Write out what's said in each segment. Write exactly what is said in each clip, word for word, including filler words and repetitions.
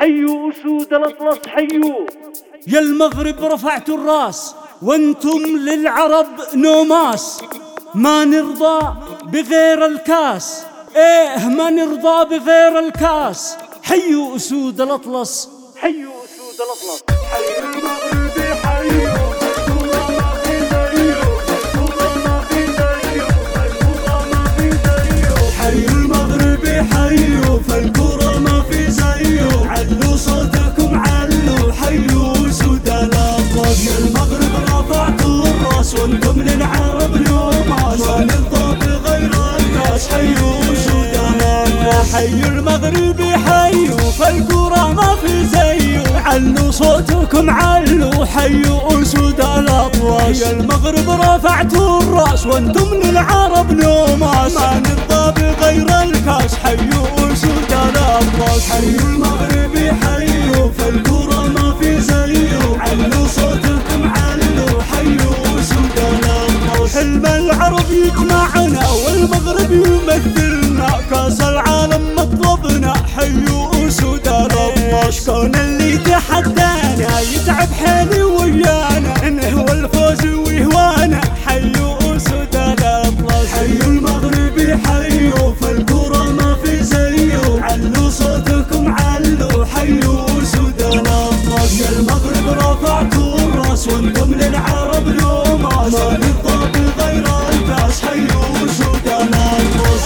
حيوا أسود الأطلس حيوا. يا المغرب رفعتوا الراس وانتم للعرب نوماس، ما نرضى بغير الكاس، ايه ما نرضى بغير الكاس. حيوا أسود الأطلس حيوا أسود الأطلس. حيوا المغرب حيوا فالكرة ما في زيه، فالكرة ما في زيه، فالكرة ما في زيه. حيوا المغرب حيوا فالكرة ما في زيه، علوا صوتكم علوا حيوا أسود الأطلس. يا المغرب رفعتوا الراس وانتم للعرب نوماس، ما نرضى بغير الكاس. حيوا أسود الأطلس. حيوا المغرب حيوا فالكرة ما في زيه، علوا صوتكم علوا حيوا أسود الأطلس. يا المغرب رفعتوا الراس وانتم للعرب نوماس، ما نرضى بغير الكاس. حيوا أسود الأطلس. حيوا المغرب حيوا فالكرة ما في زيه، علوا صوتكم علوا حيوا أسود الأطلس. حلم العرب يجمعنا والمغرب يمثلنا، كاس العالم مطلبنا حيوا أسود الأطلس. كون اللي تحدانا يتعب حيلي ويانا، نهوى الفوز ويهوانا حيوا أسود الأطلس. حيوا المغرب حيوا فالكرة ما في زيه، علوا صوتكم علوا حيوا أسود الأطلس. يا المغرب رفعتوا الراس وانتم للعرب نوماس، ما نرضى بغير الكاس. حيوا أسود الأطلس.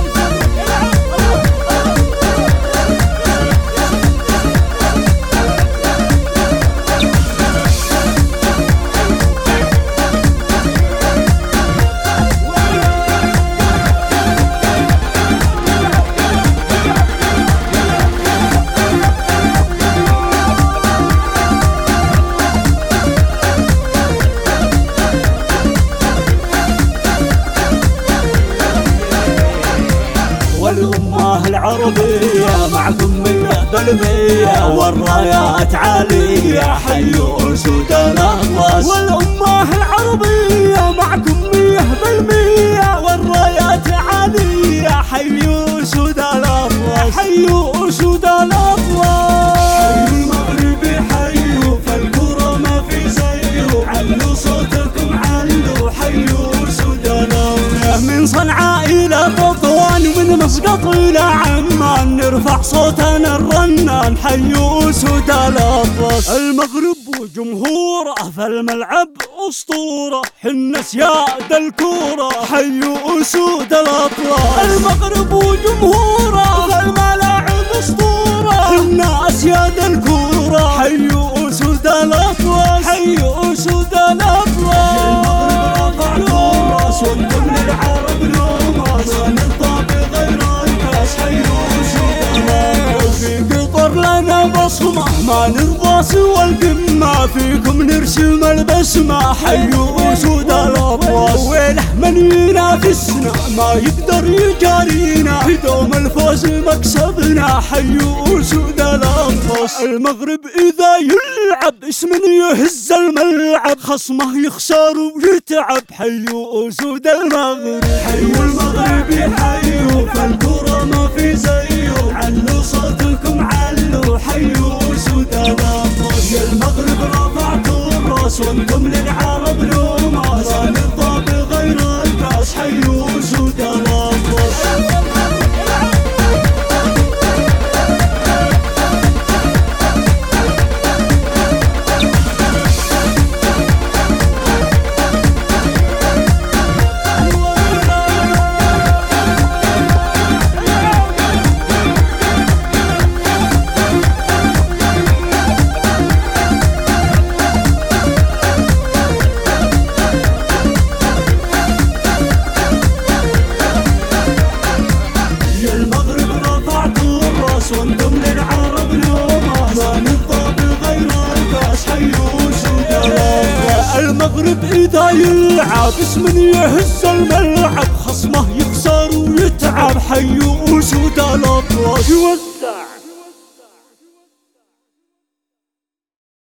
والأمة العربية معكم مية بالمية، والرايات عالية حيوا أسود الأطلس. والأمة العربية معكم مية بالمية، والرايات عالية حيوا أسود الأطلس. حيوا أسود الأطلس. حيوا المغرب حيوا فالكرة ما في زيه، علوا صوتكم علوا حيوا أسود الأطلس. من صنعاء إلى تطوان ومن مسقط إلى عمان، نرفع صوتنا الرنان حيوا أسود الأطلس. المغرب وجمهوره في الملعب أسطورة، حنا سياد الكورة حيوا أسود الأطلس. المغرب وجمهوره في الملاعب أسطورة، حنا سياد الكورة حيوا أسود الأطلس. حيوا أسود الأطلس. وانتم للعرب نوماس، ما نرضى بغير الكاس. حيوا أسود الأطلس. في قطر لنا بصمة ما نرضى سوى القمة، فيكم نرسم البسمة حيوا أسود الأطلس. ويله من ينافسنا ما يقدر يجارينا، في دوم الفوز مكسبنا حيوا أسود الأطلس. المغرب إذا يلعب اسم يهز الملعب، خصمه يخسر ويتعب حيوا أسود المغرب. حيوا المغرب حيوا فالكرة ما في زيه، علوا صوتكم علوا حيوا أسود الأطلس. يا المغرب رفعتوا الراس وانتم للعرب نوماس، ما نرضى بغير الكاس. حيوا أسود الأطلس. وانتم للعرب نوماس، ما نرضى بغير الكاس. حيوا أسود الأطلس. المغرب إذا يلعب اسم يهز الملعب، خصمه يخسر ويتعب حيوا أسود الأطلس.